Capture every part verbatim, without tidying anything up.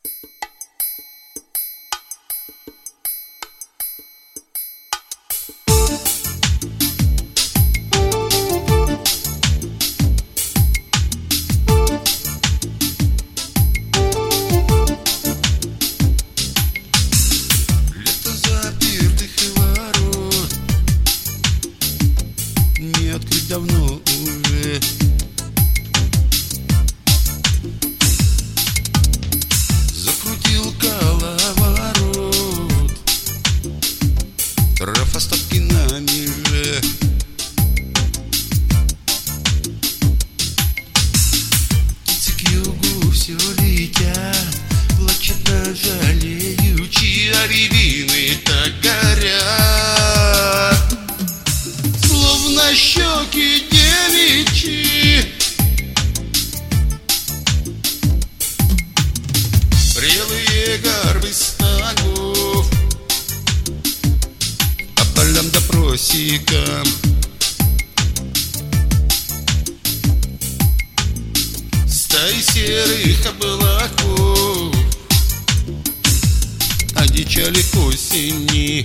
Не открыть давно уже. Закрутил коловорот, трав остатки на меже. Птицы к югу все летят, плачут на жалеючи, а рябины так горят, словно щеки девичьи. Прелые горбы стогов по полям да просекам, стаи серых облаков одичали к осени.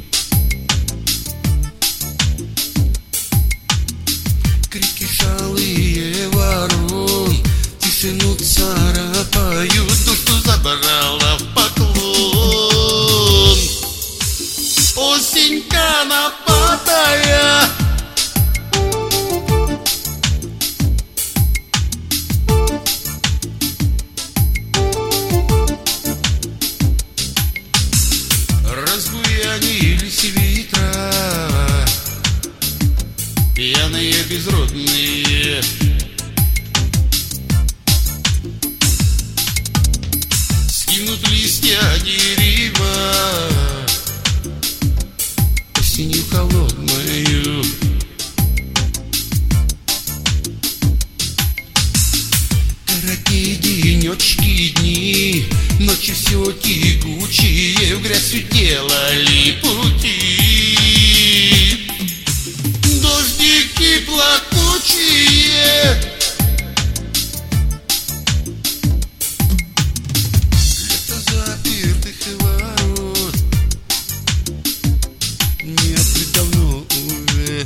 Крики шалые ворон тишину царапают, душу забрала в поклон. Осень конопатая, разбуянились ветра, пьяные безродные. Скинут листья дерева осенью холодною. Короткие денечки, дни, ночи все тягучие, в грязь уделали пути. Дождики плакучие, лето запертых ворот, не открыть давно уже.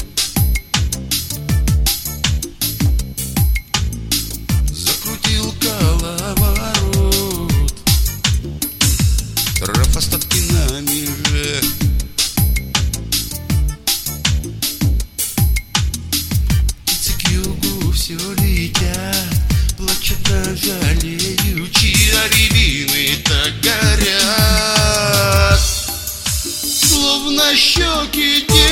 Закрутил коловорот, трав остатки на меже. Все летят, плачут на жалеючи, а рябины так горят, словно щеки